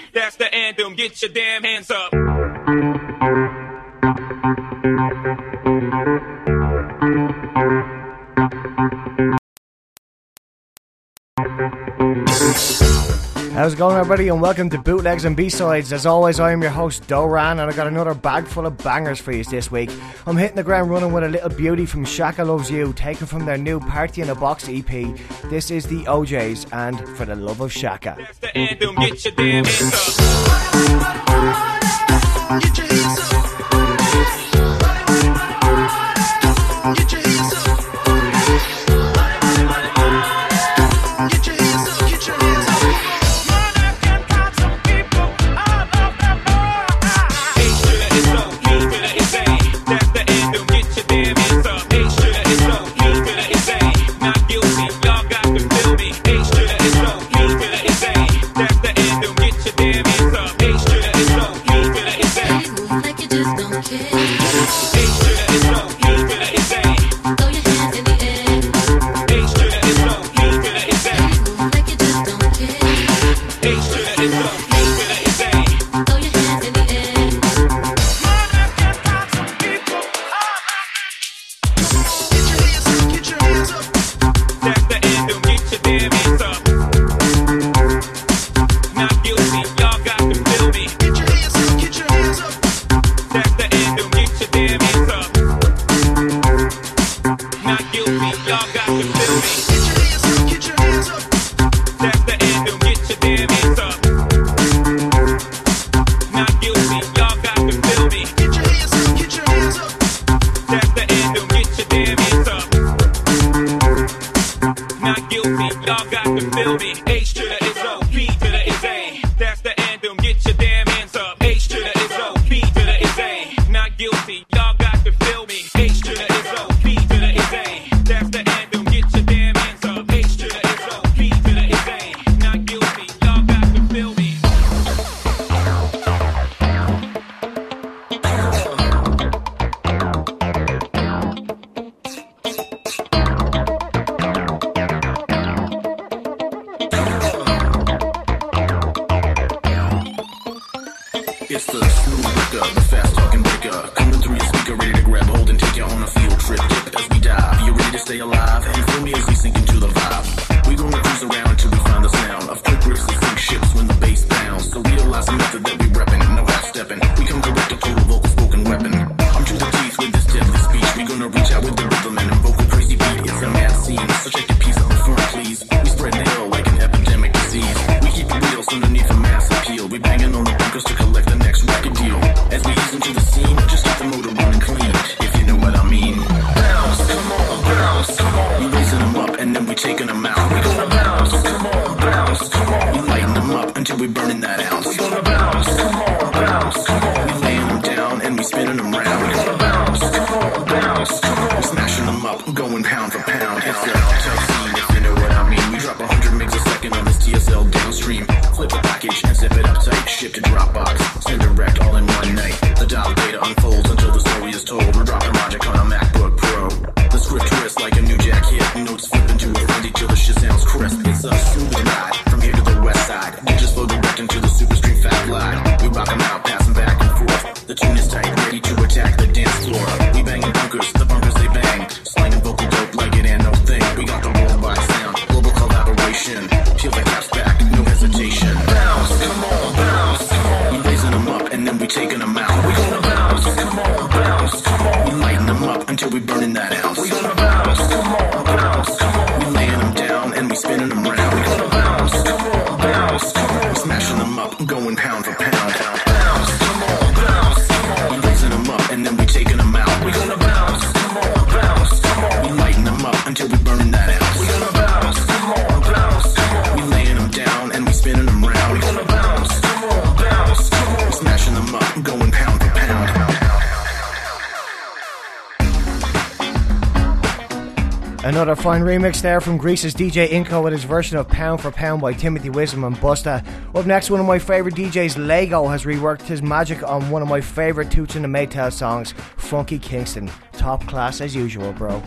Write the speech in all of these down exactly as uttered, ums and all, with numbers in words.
That's the anthem. Get your damn hands up. How's it going, everybody, and welcome to Bootlegs and B-Sides. As always, I am your host, Doran, and I got another bag full of bangers for you this week. I'm hitting the ground running with a little beauty from Shaka Loves You, taken from their new Party in a Box E P. This is the O Js, and For the Love of Shaka. That's the anthem. Get your damn hands up. Get your hands up. Get your hands up. Another fine remix there from Greece's D J Inco with his version of Pound for Pound by Timothy Wisdom and Busta. Up next, one of my favourite D Js, Lego, has reworked his magic on one of my favourite Toots and the Maytals songs, Funky Kingston. Top class as usual, bro.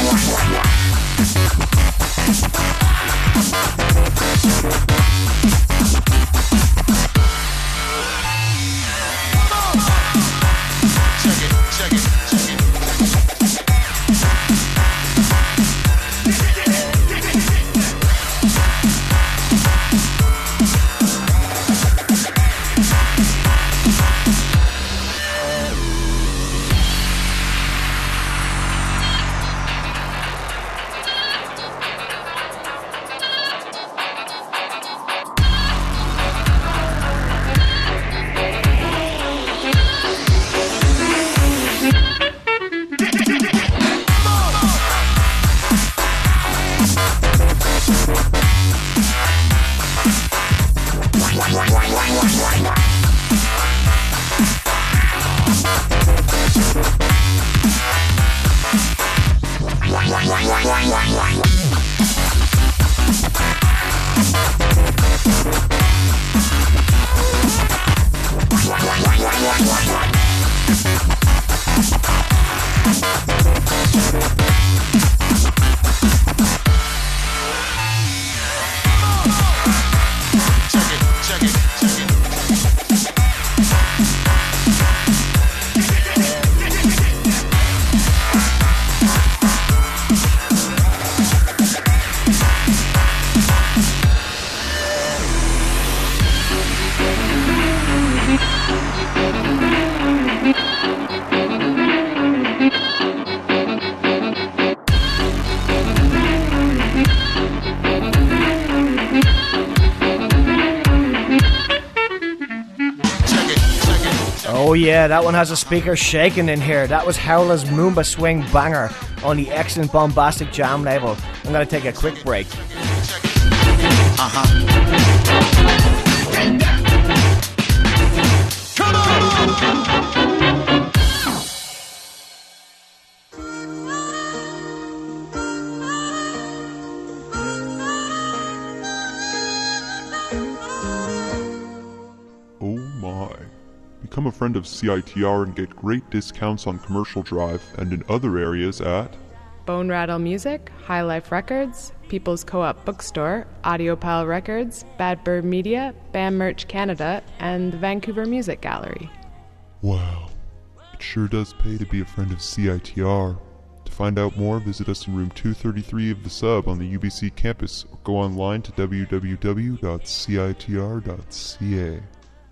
Oh yeah, that one has a speaker shaking in here. That was Howler's Moomba Swing Banger on the excellent Bombastic Jam label. I'm going to take a quick break. Uh-huh. Come on! Oh my. Become a friend of C I T R and get great discounts on Commercial Drive and in other areas at Bone Rattle Music, High Life Records, People's Co-op Bookstore, Audiopile Records, Bad Bird Media, Bam Merch Canada, and the Vancouver Music Gallery. Wow. It sure does pay to be a friend of C I T R. To find out more, visit us in room two thirty-three of the Sub on the U B C campus or go online to w w w dot c i t r dot c a.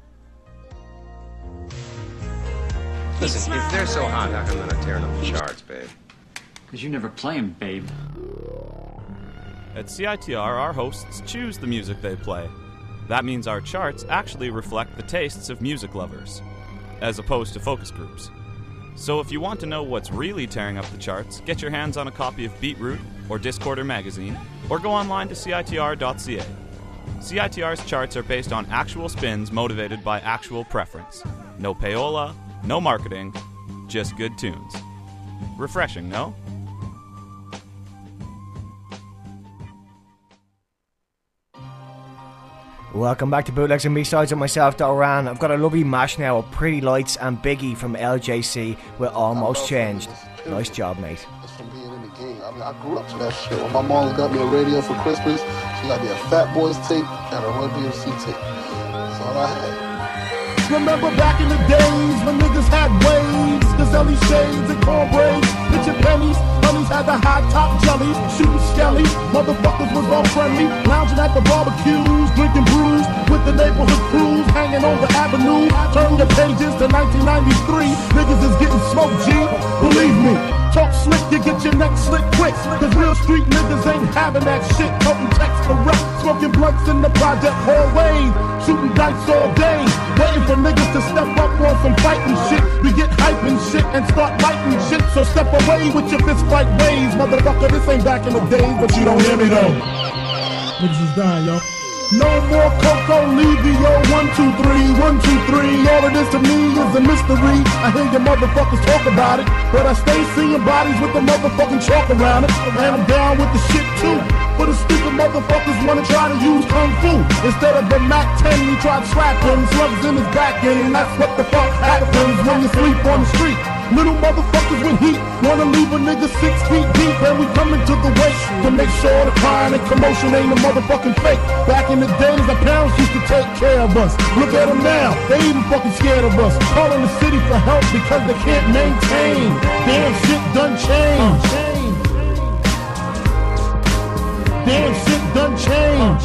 Listen, if they're so hot, how come they're not tearing up the charts, babe? Because you never play 'em, babe. At C I T R, our hosts choose the music they play. That means our charts actually reflect the tastes of music lovers, as opposed to focus groups. So if you want to know what's really tearing up the charts, get your hands on a copy of Beatroot or Discorder magazine, or go online to c i t r dot c a. C I T R's charts are based on actual spins motivated by actual preference. No payola, no marketing, just good tunes. Refreshing, no? Welcome back to Bootlegs and B-Sides with myself, Doran. I've got a lovely mash now of Pretty Lights and Biggie from L J C with Almost Changed. Nice job, mate. It's from being in the game. I mean, I grew up to that shit. When my mom got me a radio for Christmas, she got me a Fat Boys tape and a Run D M C tape. That's all I had. Remember back in the days when niggas had waves, Gazelle shades and cornbraids, picture pennies, honeys had the high top jellies, shooting skelly, motherfuckers was all friendly, lounging at the barbecues, drinking brews, with the neighborhood crews, hanging on the avenue, turn the pages to nineteen ninety-three, niggas is getting smoked, G, believe me. Talk slick, you get your neck slit quick. Cause real street niggas ain't having that shit. Toting text for rap, smoking blunts in the project hallways. Shooting dice all day, waiting for niggas to step up on some fighting shit. We get hype and shit and start writing shit. So step away with your fist fight ways. Motherfucker, this ain't back in the days, but you don't hear me though. Niggas is dying, yo. No more Coco Levio, one, two, three, one, two, three. All of this to me is a mystery. I hear your motherfuckers talk about it, but I stay seeing bodies with the motherfucking chalk around it. And I'm down with the shit too. For the stupid motherfuckers wanna try to use Kung Fu. Instead of the Mac ten, we tried slapping. Slugs in his back end, and that's what the fuck happens when you sleep on the street. Little motherfuckers with heat wanna leave a nigga six feet deep, and we coming to the waist to make sure the crying and commotion ain't a motherfucking fake. Back in the days, our parents used to take care of us. Look at them now, they even fucking scared of us. Calling the city for help because they can't maintain. Damn shit done changed. Damn shit done changed.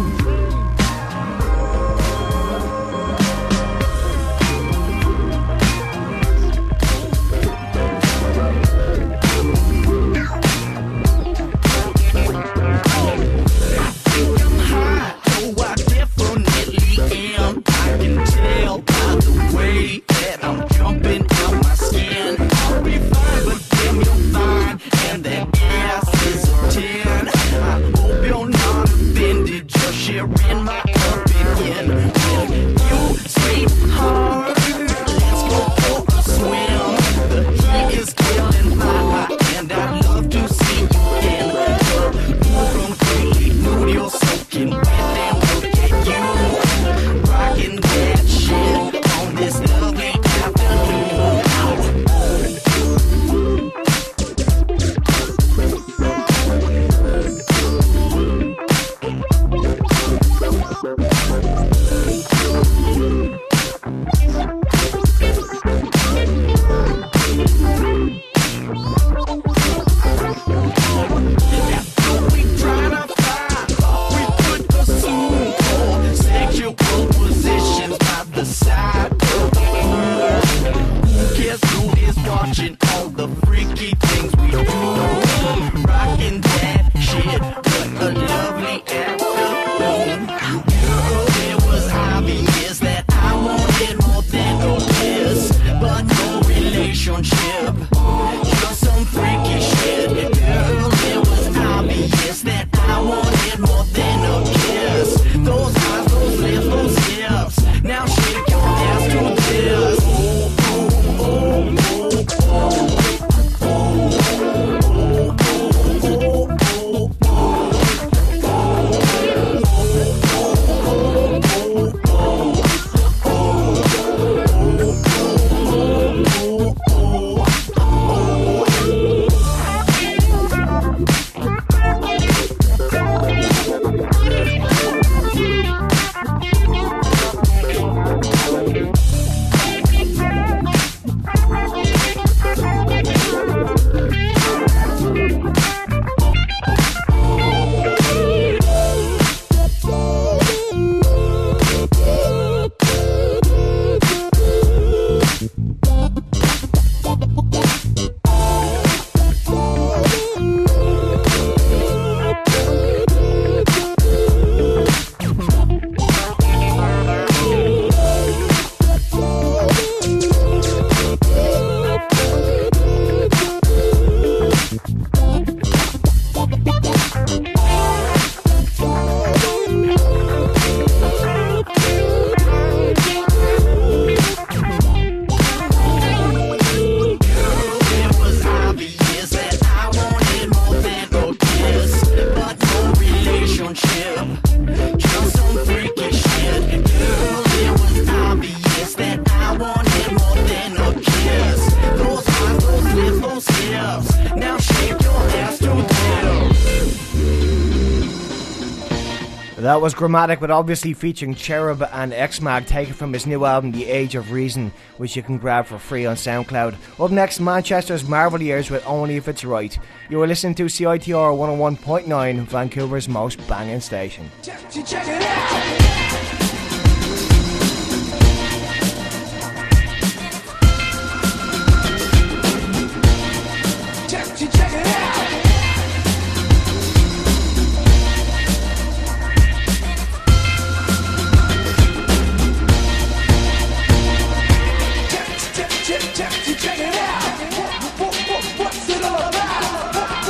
That was Grammatic, but obviously featuring Cherub and X-Mag, taken from his new album The Age of Reason, which you can grab for free on SoundCloud. Up next, Manchester's Marvel Years with Only If It's Right. You are listening to C I T R one oh one point nine, Vancouver's most banging station. Check it out!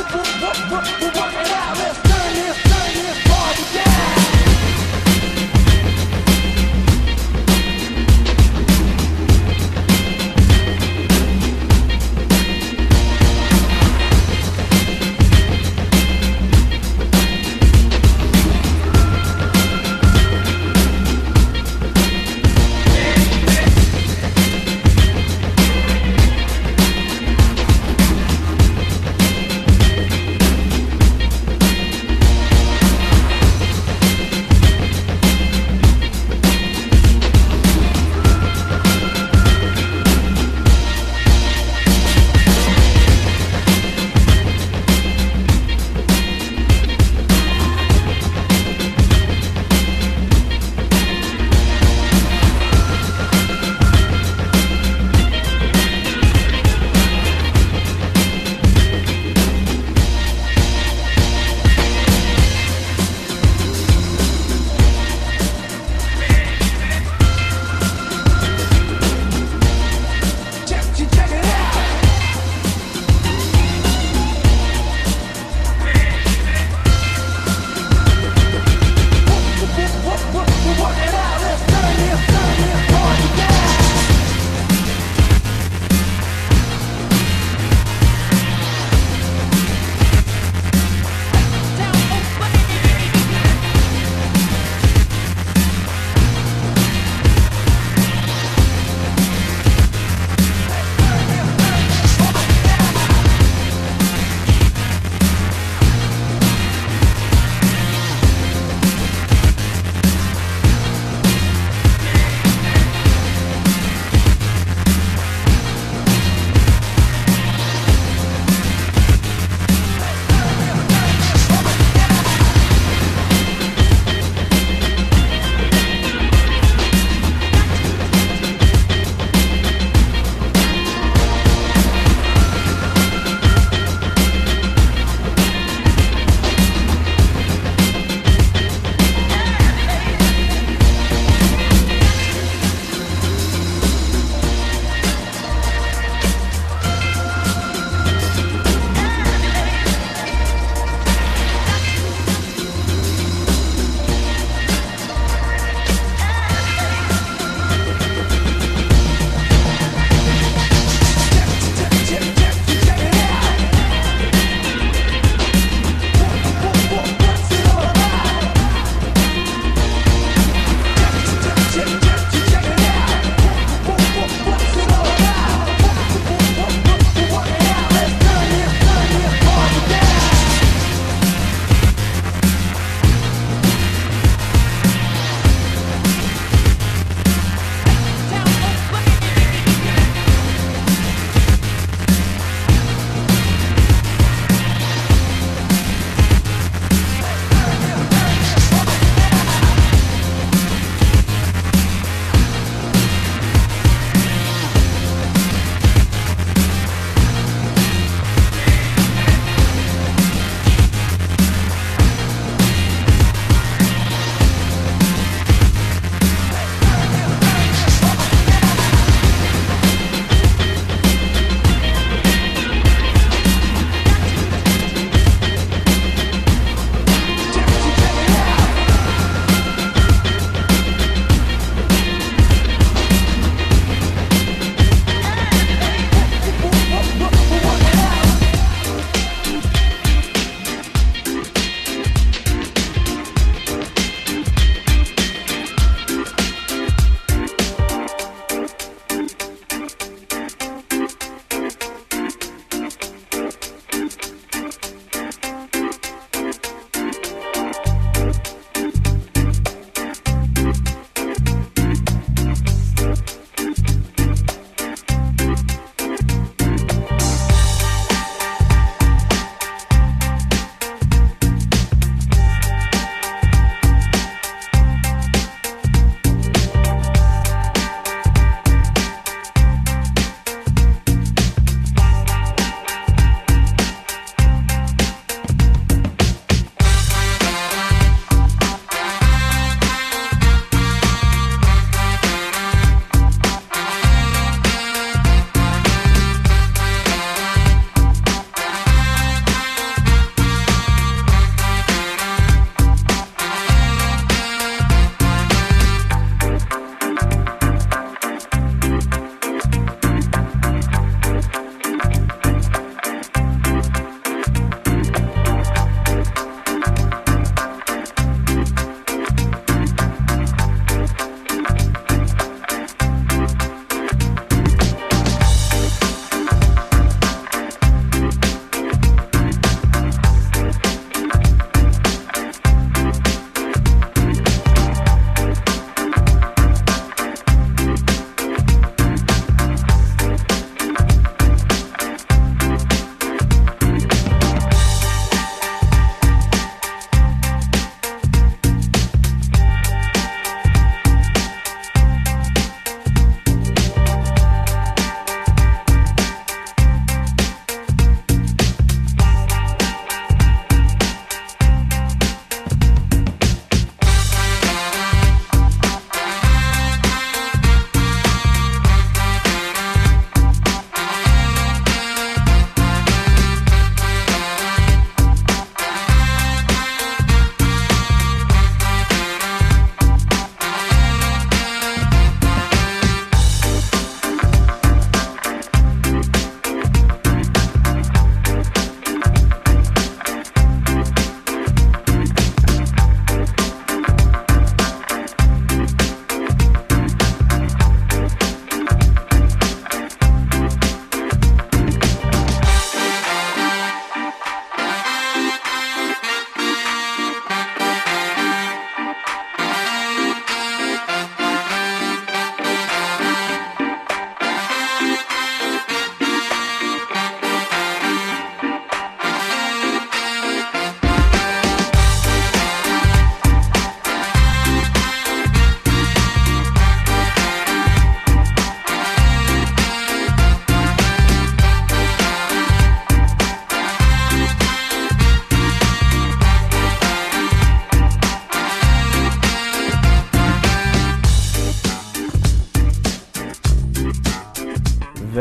Let's turn this, turn this party down.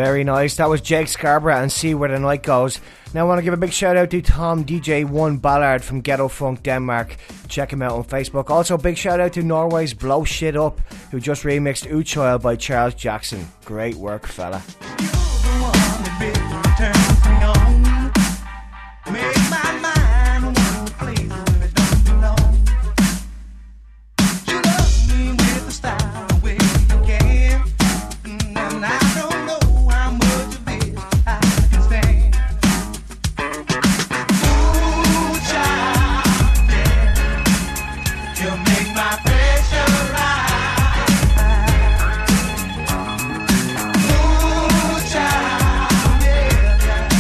Very nice. That was Jake Scarborough and See Where the Night Goes. Now I want to give a big shout out to Tom D J one Ballard from Ghetto Funk Denmark. Check him out on Facebook. Also big shout out to Norway's Blow Shit Up, who just remixed Oochild by Charles Jackson. Great work, fella. Ooh, child, yeah, yeah.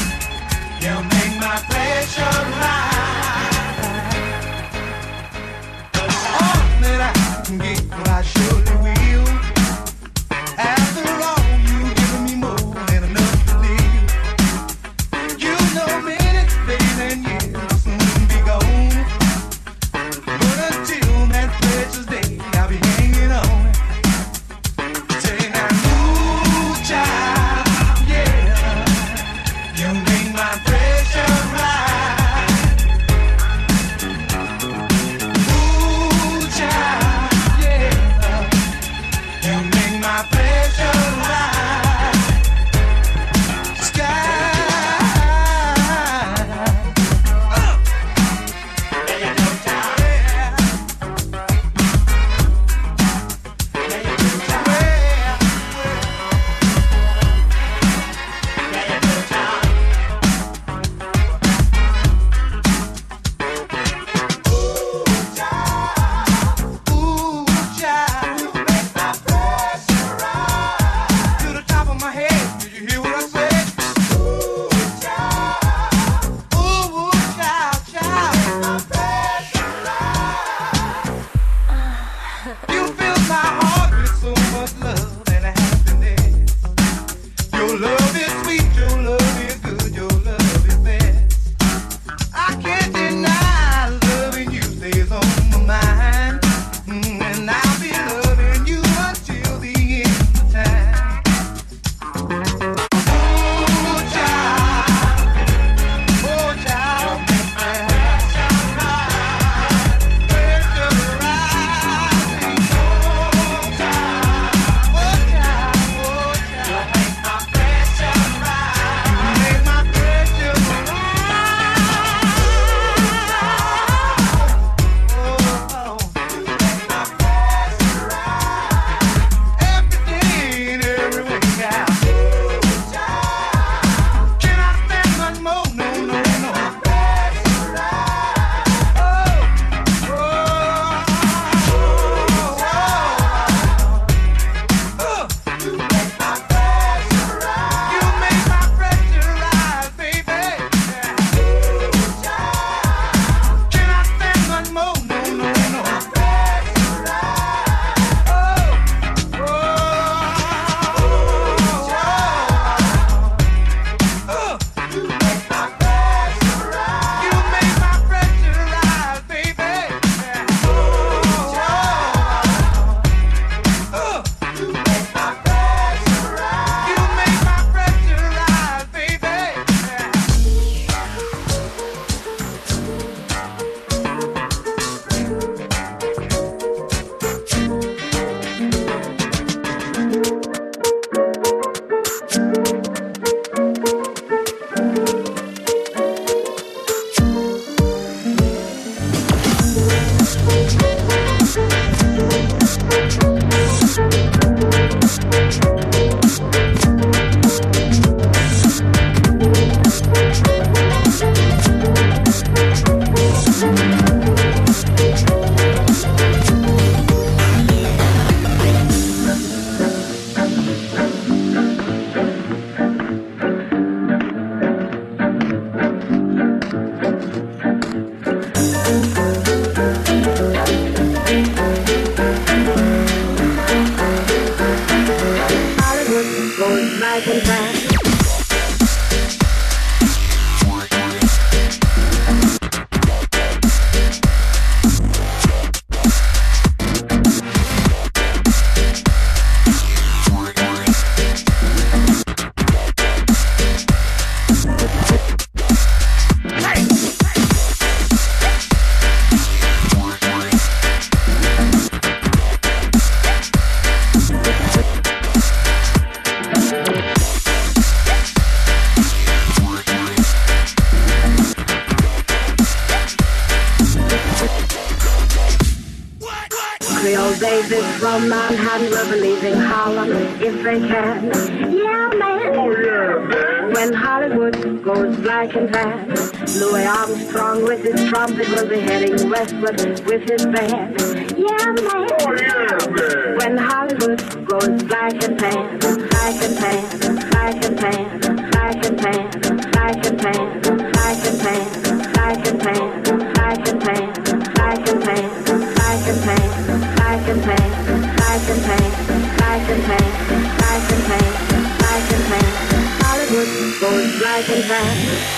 Creole babies from Manhattan will be leaving Harlem if they can. Yeah, man. Oh, yeah, man. When Hollywood goes black and tan, Louis Armstrong with his trumpet will be heading westward with his band. Yeah, man. Oh, yeah, man. When Hollywood goes black and tan, black and tan, black and tan, black and tan, black and tan, black and tan, black and tan, black and tan, black and tan, black and tan, black and tan, black and tan, black and tan, black and tan, black and tan. Hollywood goes black and tan.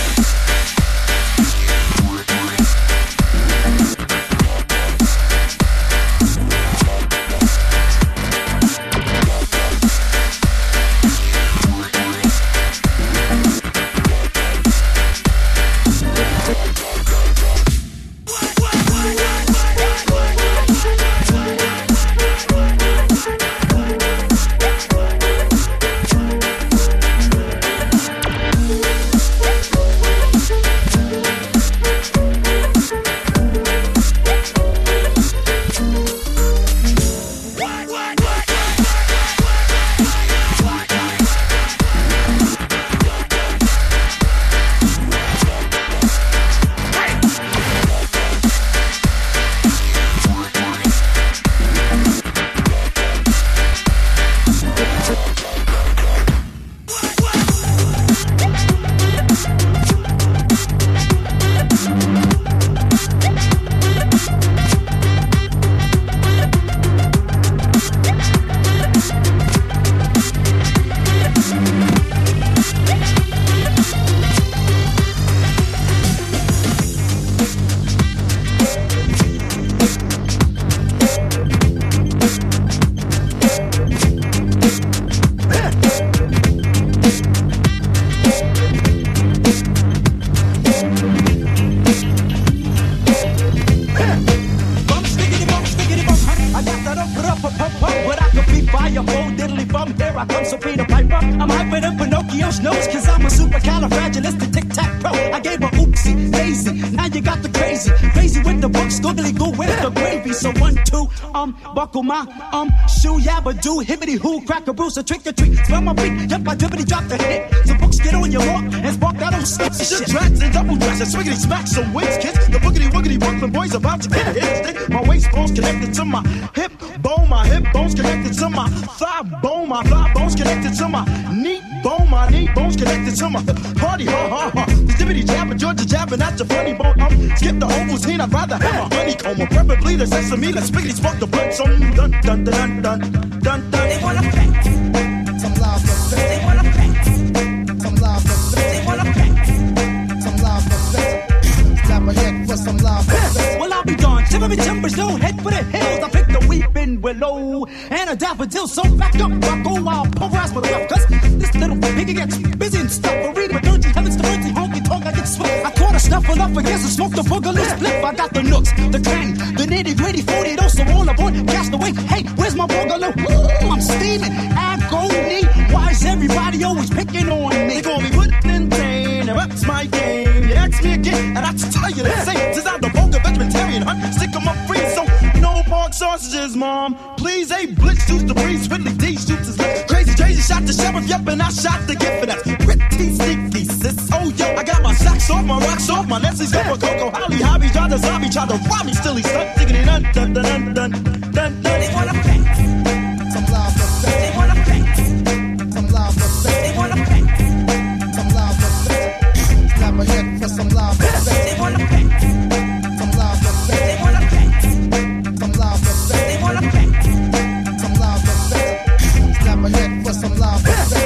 Buckle my um shoe, yabba do, hibbity hoo, crack a bruise, a trick or treat. Smell my feet, yep, I dribbity drop the hit. So books get on your walk and spark that old skip shit. Dress and double dress and swiggity smack some wings, kids. The boogity woogity Brooklyn boys about to get hit. My waist bones connected to my hip bone, my hip bones connected to my thigh bone, my thigh bones connected to my knee bone, my knee bones connected to my party, ha ha ha. The dibbity jabber, Georgia jabbing at your funny bone. Um, skip the Ovaltine, I'd rather have a honeycomb, or preferably the sesame. Let's spiggity spark the blood. Some dun dun dun dun dun dun. They wanna flex. Some love for flex. They wanna flex. Some love for flex. They wanna flex. Some love for flex. Clap my head for some love for flex. Well, I'll be darned. Shiver me timbers, don't head for the hills. I picked a weeping willow and a daffodil. So back up, I go wild, pulverize my rough. Cause this little piggy gets busy and stuff. I read my dirty heavens, the dirty honky tonk. I get sweat. I caught a snuffle up against and smoked the boogaloo split. I got the nooks, the cranny, the nitty gritty, forty those so all aboard. Cast away. Hey, where's my boogaloo? Ooh, I'm steaming. Agony. Why is everybody always picking on me? They call me Woodland Dane, and that's my game. You ask me again, and I tell you the same. Since I'm the vulgar vegetarian hunt, stick 'em up free, so no pork sausages, mom. Please, a blitz juice the breeze, Ridley D shoots his lip. Crazy, crazy, shot the sheriff, yep, and I shot the gift, and that's pretty sneaky, sis. Oh, yo, I got my socks off, my rocks off, my Nestle's go for Coco Holly, Hobby, tried to zombie, tried to rob me, still he's stuck, digging it, dun, dun, dun, dun, dun, dun. They wanna flex. Some love for flex. They wanna flex. Some love for flex. They wanna flex. Some love for flex. Clap my head for some love for flex. They wanna flex. Some love for flex. They wanna flex. Some love for flex. They wanna flex. Some love for flex. Clap my head for some love for flex.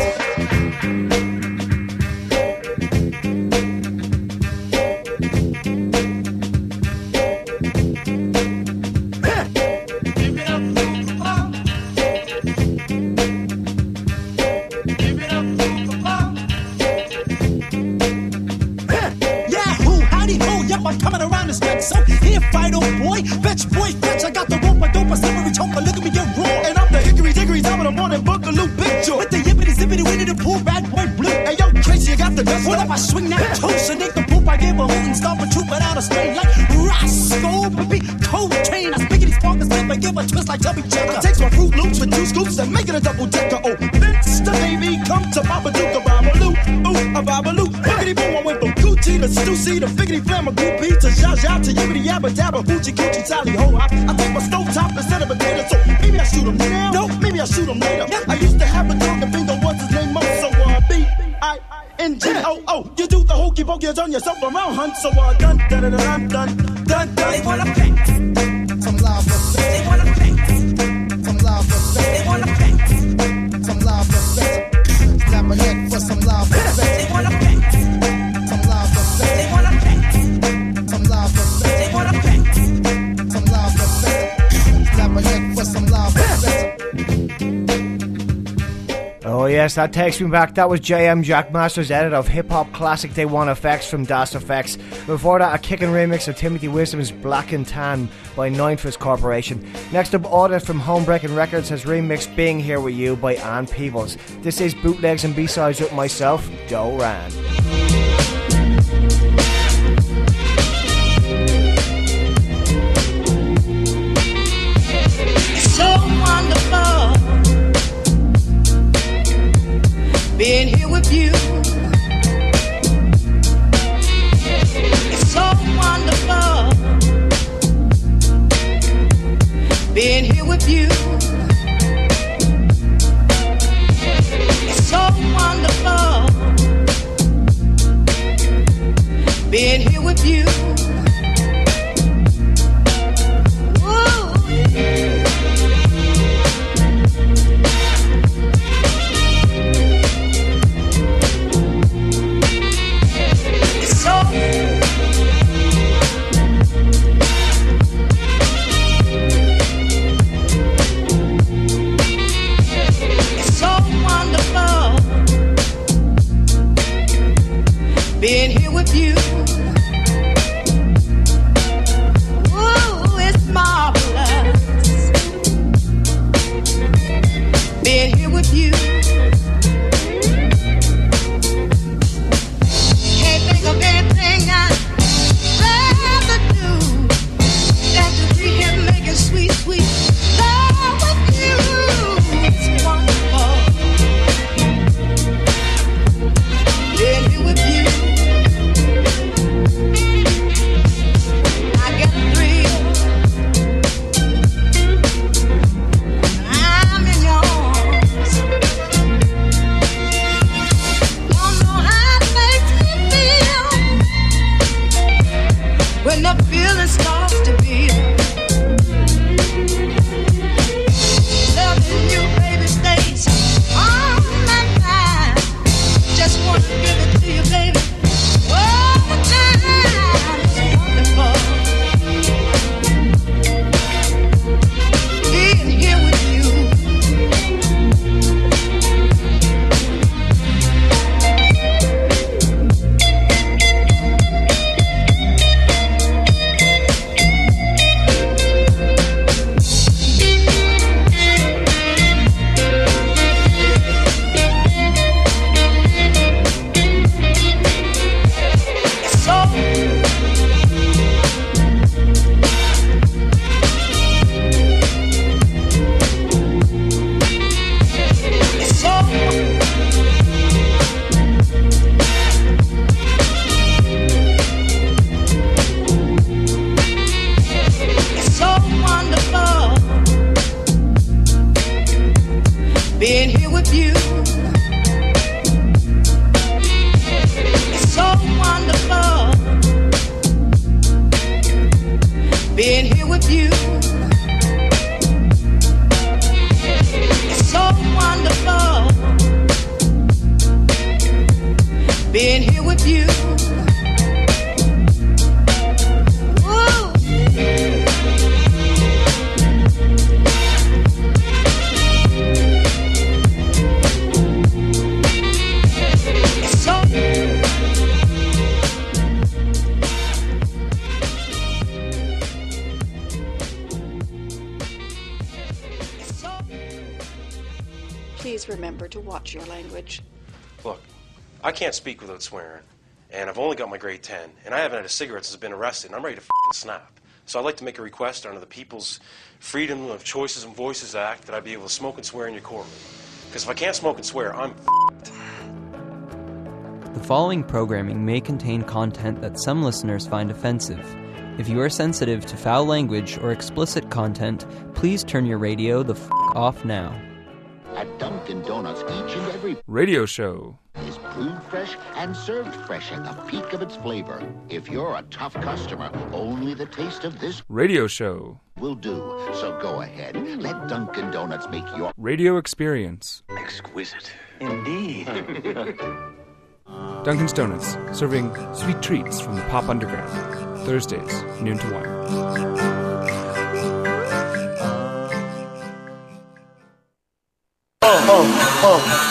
Coming around this neck, so here, fight, old boy. Fetch, boy, fetch. I got the rope, I dope, a slippery choke. Look at me, get raw. And I'm the hickory dickory, top of the morning, boogaloo, big joy. With the yippity zippity, we need to pull bad boy blue. Hey, yo, Tracy, you got the dust. What if I swing that toast and make the poop? I give a hoot and stop a troop without a strain like Roscoe, baby, cold train. I spiggity spark the slip, give a twist like Chubby Checker. Takes my Fruit Loops with two scoops and make it a double decker. Oh, Vince the baby, come to Babadook, a Babaloo, ooh, a Babaloo. Biggity boom, I went from Gucci to Stussy to Figgity Flam, a groupie to Zha Zha to Yibbity Yabba Dabba, Fuji Gucci Tally Ho. I, I take my stove top instead of a potato, so maybe I shoot him now. No, maybe I shoot him later. I used to have a dog and bingo, what's his name? Mo, so uh, B I N G O O. You do the hokey pokey, you turn yourself around, hunt. So uh, dun dun dun dun dun dun dun. They wanna paint some lava. They wanna paint some lava. They wanna paint some lava. Slap a neck for some lava. They wanna paint some lava. They wanna paint some lava. They wanna paint some lava. Slap a neck for some lava. Oh yes, that takes me back. That was J M Jackmaster's edit of hip-hop classic They Want Effects from Das Effects. Before that, a kickin' remix of Timothy Wisdom's Black and Tan by Ninefist Corporation. Next up, Audit from Homebreaking Records has remixed Being Here With You by Ann Peebles. This is Bootlegs and B-Sides with myself, Do Ran. So wonderful being here with you. It's so wonderful being here with you. It's so wonderful being here with you. Ooh. Being here with you, ooh, it's marvelous. Being here with you, can't think of anything I'd rather do than to be here making sweet, sweet love with you. It's wonderful. Being here with you. When the feeling starts to build, loving you, baby, stays on my mind. Just wanna give it to you, baby, all the time. It's wonderful being here with you. Being here with you, it's so wonderful. Being here with you, it's so wonderful. Being here with you. Ooh. Please remember to watch your language. Look, I can't speak without swearing, and I've only got my grade ten, and I haven't had a cigarette since I've been arrested, and I'm ready to f***ing snap. So I'd like to make a request under the People's Freedom of Choices and Voices Act that I be able to smoke and swear in your courtroom. Because if I can't smoke and swear, I'm f***ed. The following programming may contain content that some listeners find offensive. If you are sensitive to foul language or explicit content, please turn your radio the f*** off now. At Dunkin' Donuts, each and every radio show is brewed fresh and served fresh at the peak of its flavor. If you're a tough customer, only the taste of this radio show will do. So go ahead, let Dunkin' Donuts make your radio experience exquisite. Indeed. Dunkin's Donuts, serving sweet treats from the pop underground. Thursdays, noon to one. Oh, oh, oh.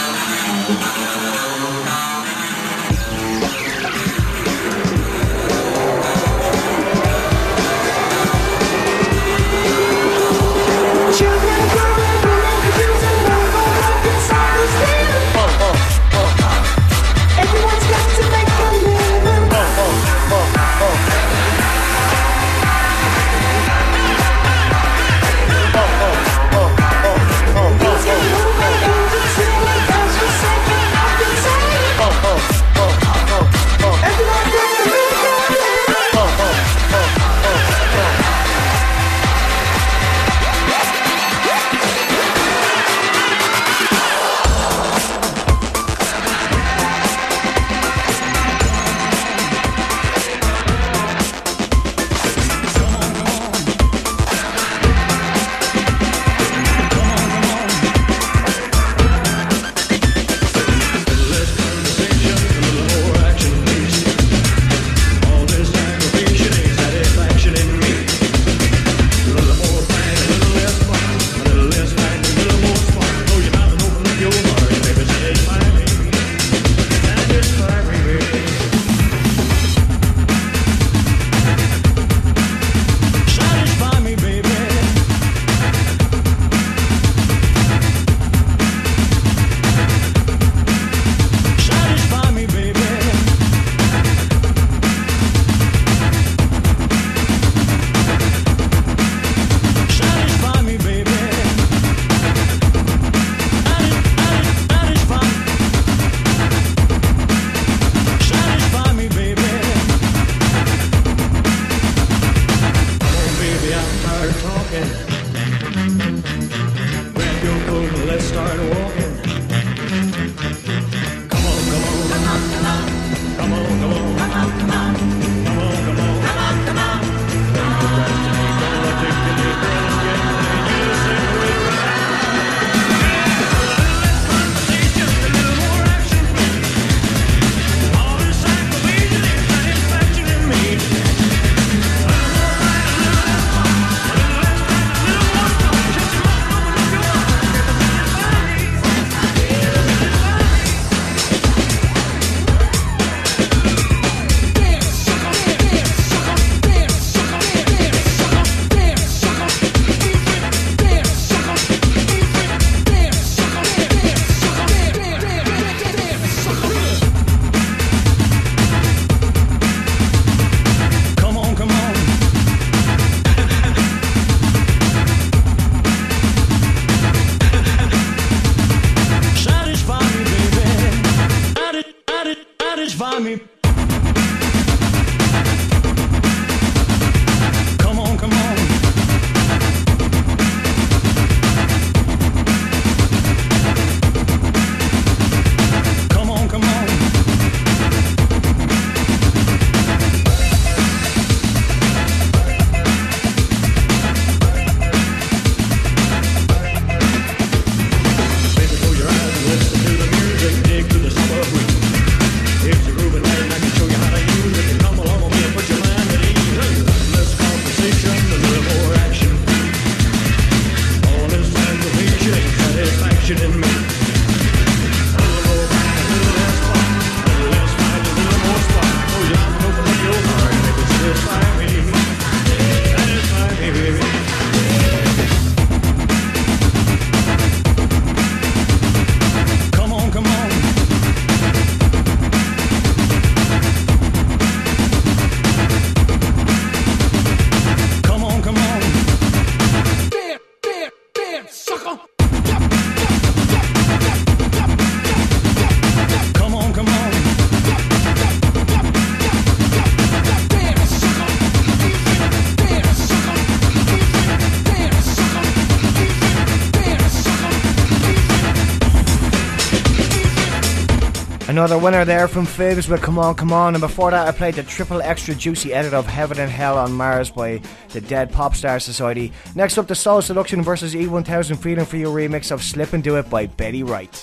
Let's go. Another winner there from Fibs with Come On, Come On. And before that I played the triple extra juicy edit of Heaven and Hell on Mars by the Dead Pop Star Society. Next up, the Soul Seduction versus E one thousand Feeling For You remix of Slip and Do It by Betty Wright.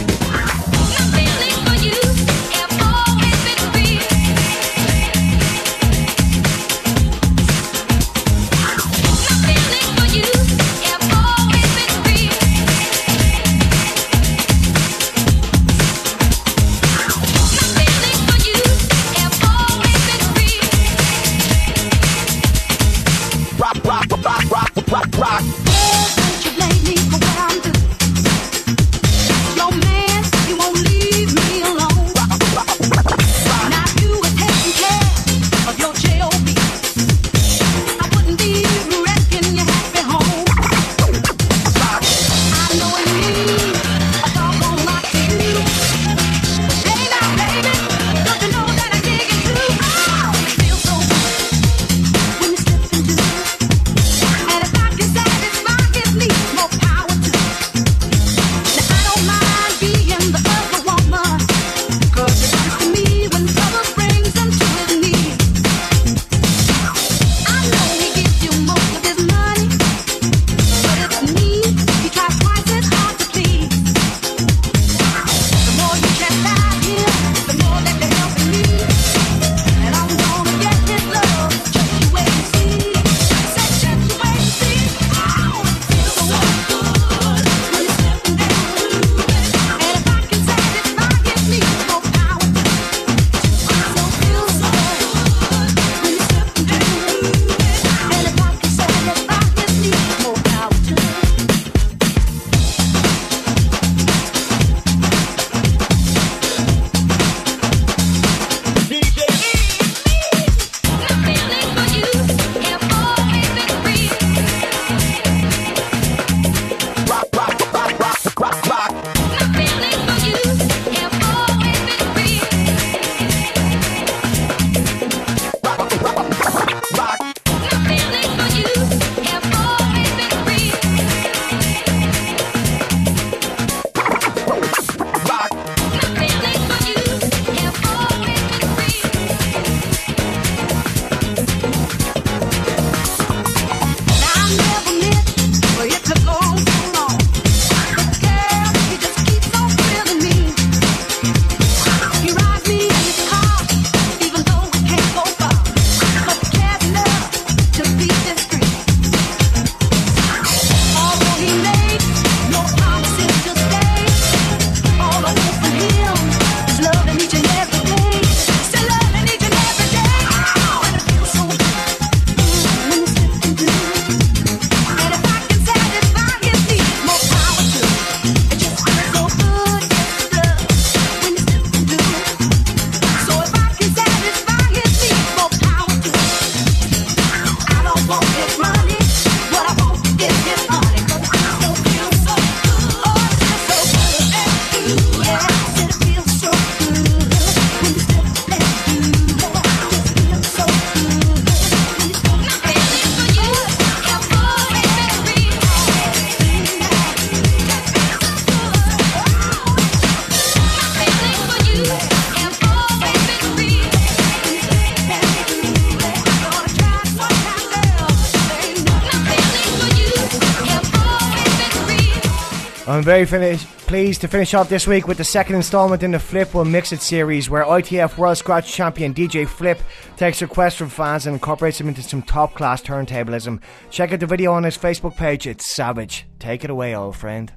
I'm very finish, pleased to finish off this week with the second installment in the Flip Will Mix It series, where I T F World Scratch Champion D J Flip takes requests from fans and incorporates them into some top class turntablism. Check out the video on his Facebook page, it's savage. Take it away, old friend.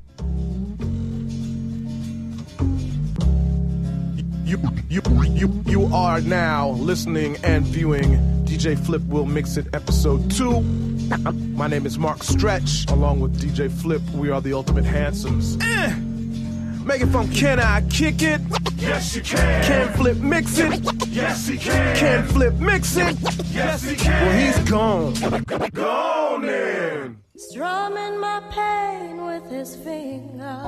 You, you, you, you are now listening and viewing D J Flip Will Mix It episode two. My name is Mark Stretch. Along with D J Flip, we are the Ultimate Handsomes. Eh. Make it from Can I Kick It? Yes, you can. Can Flip Mix It? Yes, he can. Can Flip Mix It? Yes, he can. Well, he's gone. Gone then. Strumming my pain with his fingers.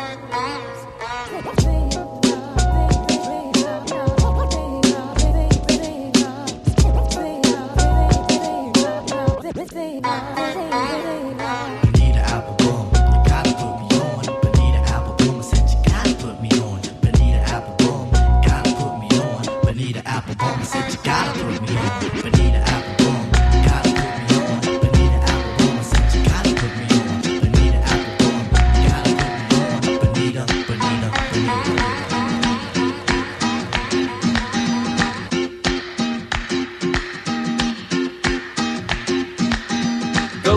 Bonita apple boom, you gotta put me on. Bonita apple boom, I said you gotta put me on. Bonita apple boom,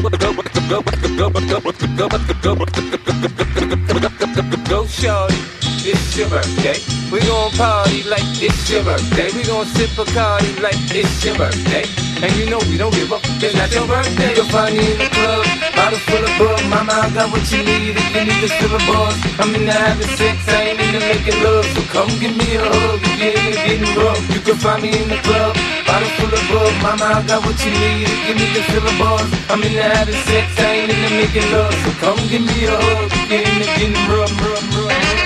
Go shorty, it's your birthday. We gon' party like it's your birthday. We gon' sip a Bacardi like it's your birthday. And you know we don't give up, it's not your birthday. You'll find me in the club, bottle full of bug. Mama, I got what you need if you need to fill a buzz. I'm in the having sex, I ain't into making love. So come give me a hug if you're into getting rough. You can find me in the club, bottle full of bug. Mama, I got what you need if you need to fill a buzz. I'm in the having sex, I ain't into making love. So come give me a hug if you're into getting rough, rough, rough.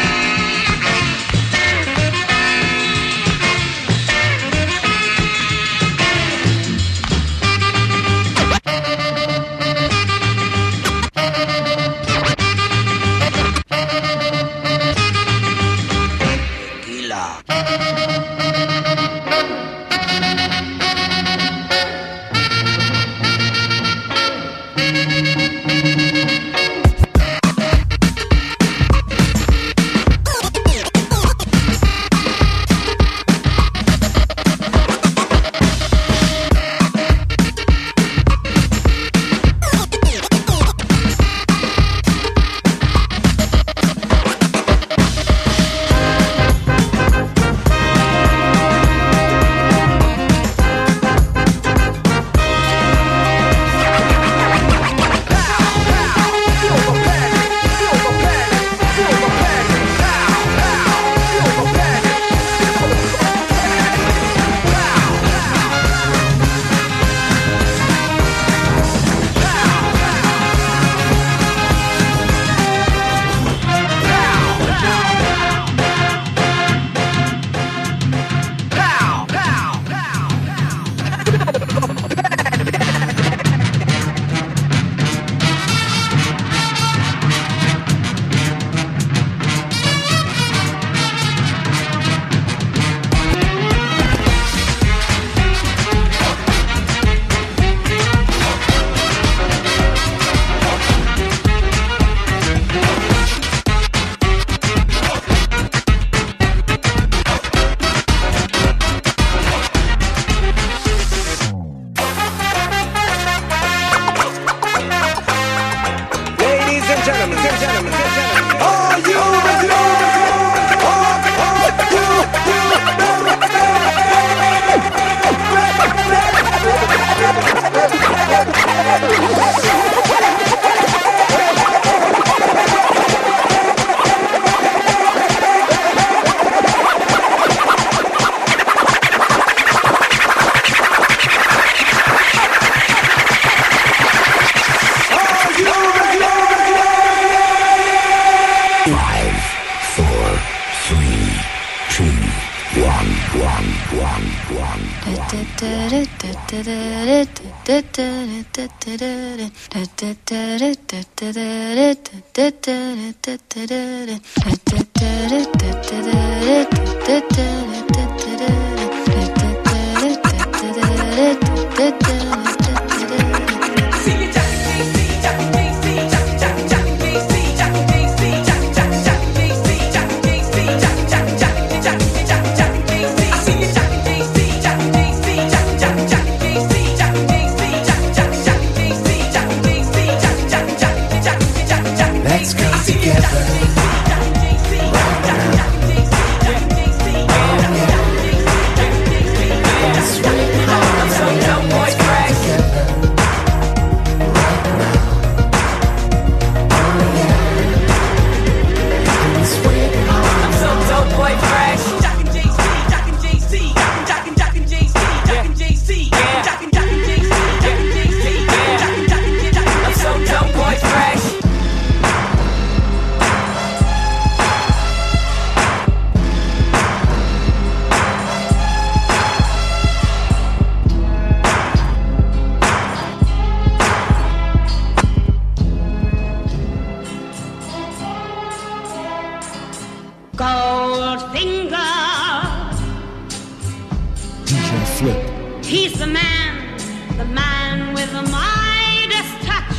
He's the man, the man with the Midas touch.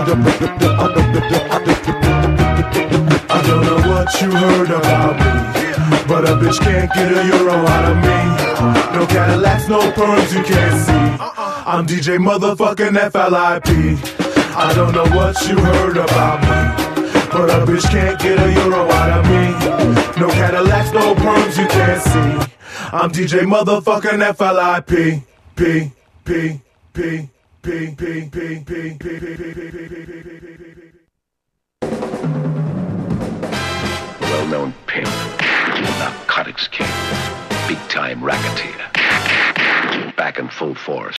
I don't know what you heard about me, but a bitch can't get a euro out of me. No Cadillacs, no perms you can't see. I'm D J motherfucking F L I P. I don't know what you heard about me, but a bitch can't get a euro out of me. No Cadillacs, no perms you can't see. I'm D J motherfucking F L I P. P, P, P, P, P, P, P, P, P, P, Well-known pimp, narcotics king, big-time racketeer, back in full force.